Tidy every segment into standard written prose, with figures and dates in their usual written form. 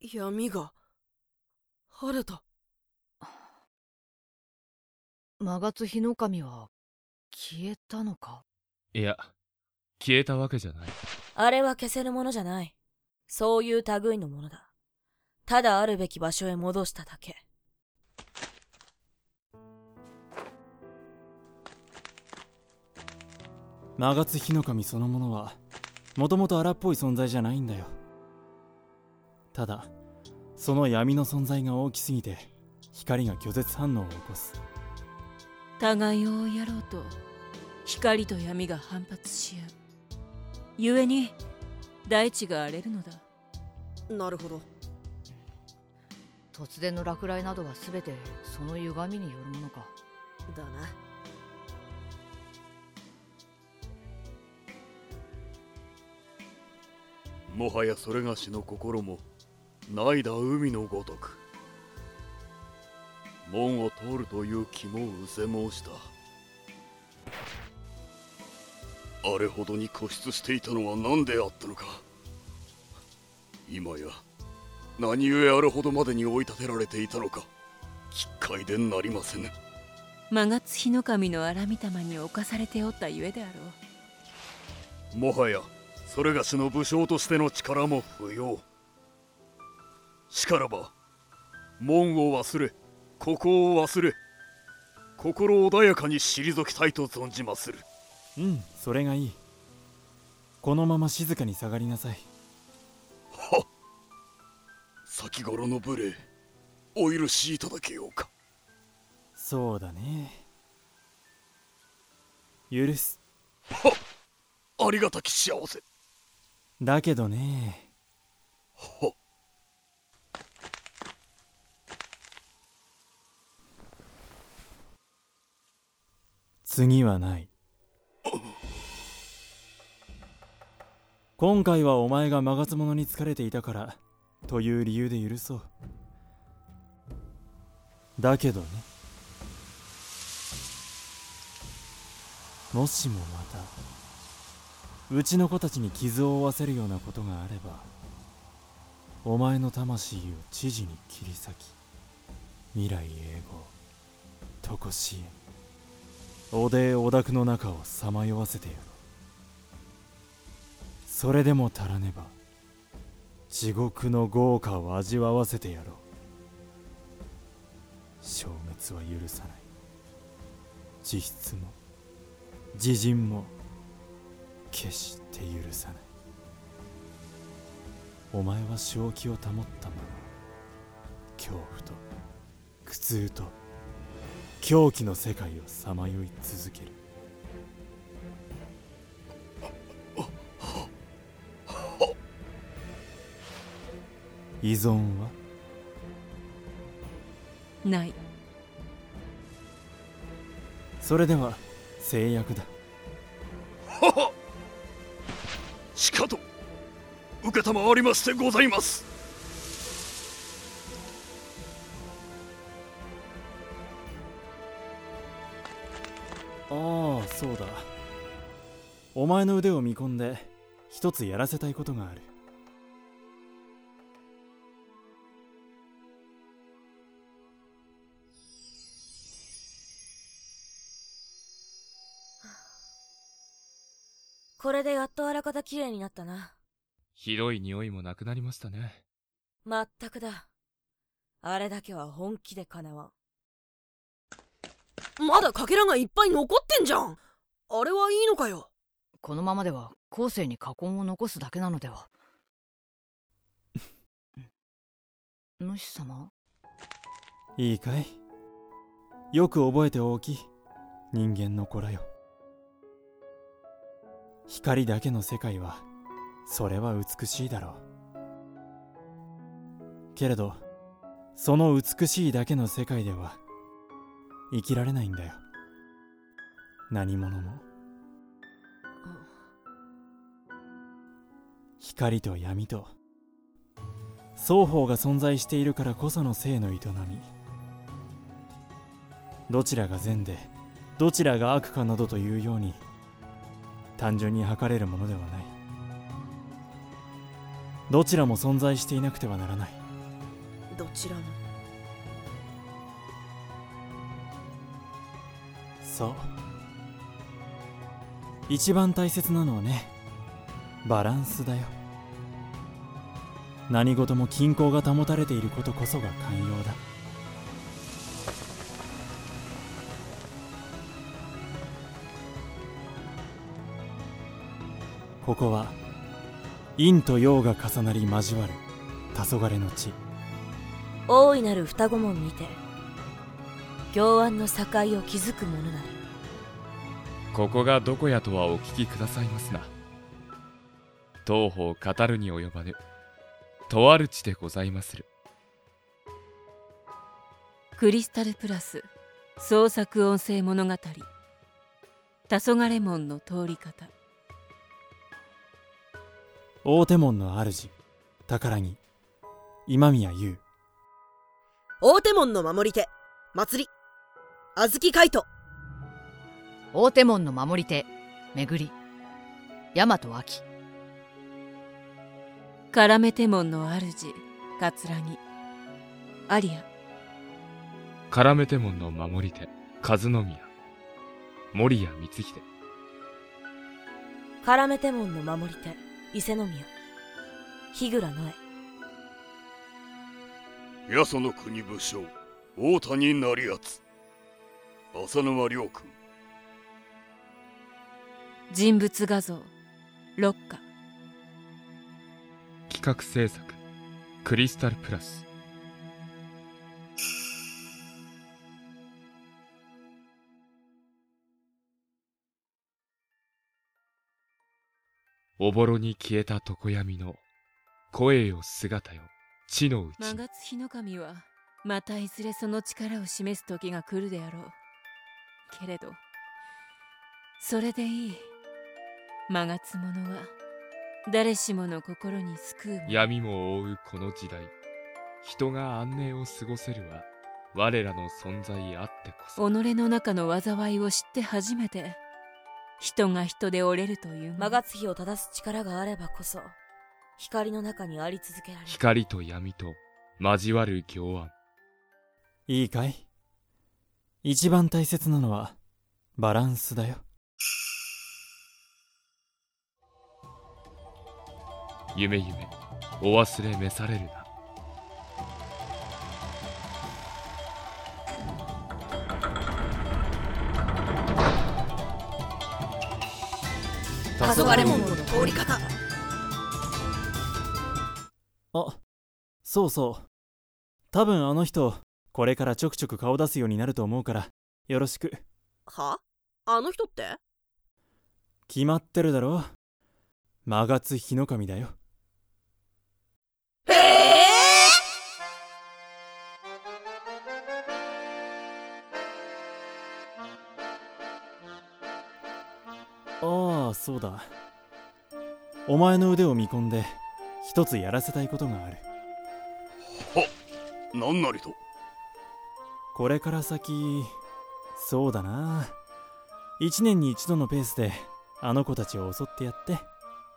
闇が晴れた。 マガツヒノカミは消えたのか？ いや、消えたわけじゃない。 あれは消せるものじゃない。そういう類のものだ。ただあるべき場所へ戻しただけ。 マガツヒノカミそのものはもともと荒っぽい存在じゃないんだよ。ただその闇の存在が大きすぎて光が拒絶反応を起こす。 互いを追いやろうと光と闇が反発し合う。故に大地が荒れるのだ。 なるほど。 突然の落雷などは全てその歪みによるものか。 だな。 もはやそれがしの心もないだ海のごとく、門を通るという気もうせ申した。あれほどに固執していたのは何であったのか。今や何故あれほどまでに追い立てられていたのか、奇怪でなりませぬ。 マガツヒノカミの荒御霊に侵されておったゆえであろう。もはやそれがしの武将としての力も不要。しからば門を忘れここを忘れ、心穏やかに退きたいと存じまする。 それがいい。このまま静かに下がりなさい。 はっ、先頃の無礼お許しいただけようか。 そうだね、許す。 はっ、ありがたき幸せ。 だけどね。 はっ、 次はない。今回はお前がマガツ者に疲れていたからという理由で許そう。だけどね、もしもまたうちの子たちに傷を負わせるようなことがあれば、お前の魂を知事に切り裂き、未来永劫常しえおでえおだくの中をさまよわせてやろう。それでも足らねば地獄の豪華を味わわせてやろう。消滅は許さない。自筆も自陣も決して許さない。お前は正気を保ったまま恐怖と苦痛と狂気の世界をさまよい続ける。依存はない。 それでは制約だ。 はは、しかと承りましてございます。 ああ、そうだ。お前の腕を見込んで一つやらせたいことがある。 これでやっとあらかた綺麗になったな。 ひどい匂いもなくなりましたね。 まったくだ。あれだけは本気でかなわん。まだかけらがいっぱい残ってんじゃん。あれはいいのかよ。 このままでは後世に禍根を残すだけなのでは。主様、 いいかい、よく覚えておき、人間の子らよ。光だけの世界はそれは美しいだろうけれど、その美しいだけの世界では生きられないんだよ、何者も。光と闇と双方が存在しているからこその生の営み。どちらが善でどちらが悪かなどというように単純に測れるものではない。どちらも存在していなくてはならない。 どちらも。 そう、一番大切なのはね、バランスだよ。何事も均衡が保たれていることこそが寛容だ。ここは陰と陽が重なり交わる黄昏の地。 大いなる双子門にて行安の境を築く者なり。 ここがどこやとはお聞きくださいますな。当方語るに及ばぬとある地でございまする。 クリスタルプラス創作音声物語黄昏門の通り方。 大手門の主宝木今宮優。 大手門の守り手祭り小豆海斗。 大手門の守り手巡り大和秋。 絡め手門の主桂木アリア。 絡め手門の守り手和宮守谷光秀。 絡め手門の守り手伊勢宮日倉野江。 八十の国武将大谷成敦浅沼亮君。 人物画像六花。 企画制作クリスタルプラス。おぼろに消えた常闇の声よ姿よ地のうちに。 曲日の神はまたいずれその力を示す時が来るであろう。けれどそれでいい。曲者は誰しもの心に救うもの。 闇も覆うこの時代、人が安寧を過ごせるは我らの存在あってこそ。 己の中の災いを知って初めて人が人で折れるというもの。 曲日を正す力があればこそ光の中にあり続けられる。 光と闇と交わる行安。 いいかい？一番大切なのはバランスだよ。 夢夢お忘れ召されるな。 黄昏門の通り方。 あ、そうそう。多分あの人これからちょくちょく顔出すようになると思うからよろしく。 は？あの人って？ 決まってるだろ。曲月日の神だよ。ああ、そうだ。お前の腕を見込んで一つやらせたいことがある。 何なりと。 これから先、そうだな、1年に1度のペースであの子たちを襲ってやって。 は？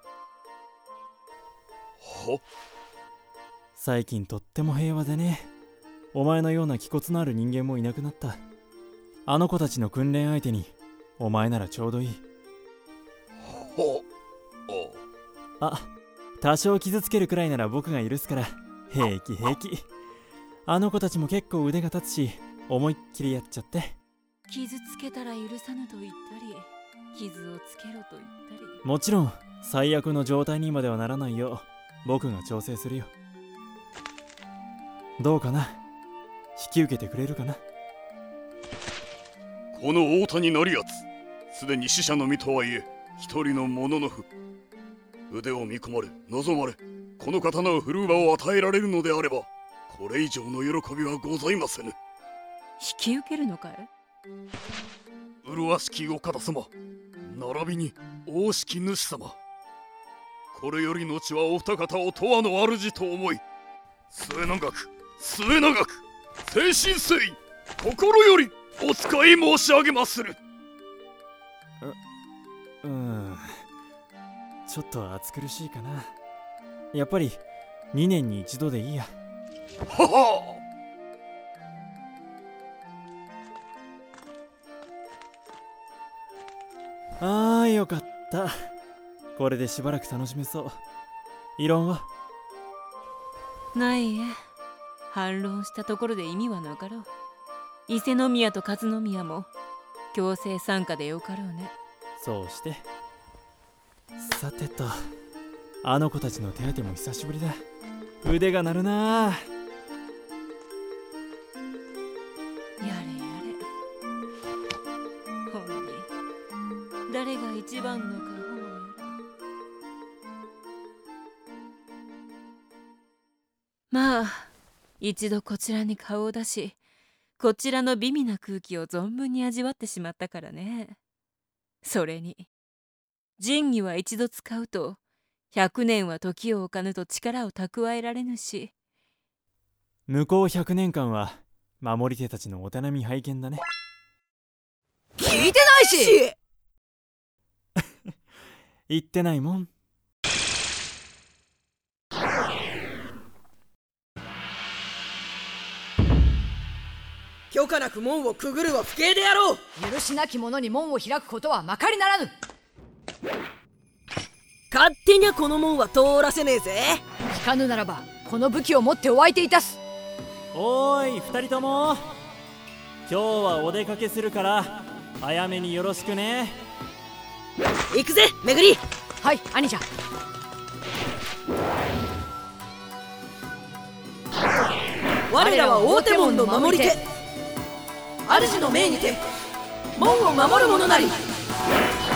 最近とっても平和でね。お前のような気骨のある人間もいなくなった。あの子たちの訓練相手にお前ならちょうどいい。あ、多少傷つけるくらいなら僕が許すから平気平気。あの子たちも結構腕が立つし思いっきりやっちゃって。 傷つけたら許さぬと言ったり傷をつけろと言ったり。 もちろん最悪の状態にまではならないよう僕が調整するよ。どうかな、引き受けてくれるかな。 この大谷成敦、すでに死者の身とはいえ一人の者の父。腕を見込まれ望まれ、この刀を振るう場を与えられるのであればこれ以上の喜びはございませぬ。 引き受けるのかい？ 麗しきお方様、並びに大式主様、これより後はお二方を永遠の主と思い、末永く誠心誠意心よりお使い申し上げまする。 ちょっと暑苦しいかな。やっぱり2年に1度でいいや。 はは。 ああ、よかった。これでしばらく楽しめそう。異論は？ ないえ。反論したところで意味はなかろう。伊勢宮と和宮も強制参加でよかろうね。 そうして。さてと、あの子たちの手当ても久しぶりだ。腕が鳴るな。 やれやれ。ほんに誰が一番のかほうやら。まあ一度こちらに顔を出し、こちらの美味な空気を存分に味わってしまったからね。それに仁義は一度使うと100年は時を置かぬと力を蓄えられぬし、 向こう100年間は守り手たちのお手並み拝見だね。 聞いてないし言ってないもん。 許可なく門をくぐるは不敬であろう。 許しなき者に門を開くことはまかりならぬ。 勝手にゃこの門は通らせねえぜ。 聞かぬならばこの武器を持ってお相手いたす。 おーい2人とも、今日はお出かけするから早めによろしくね。 行くぜめぐり。 はい、兄者。 我らは大手門の守り手、主の命にて門を守る者なり。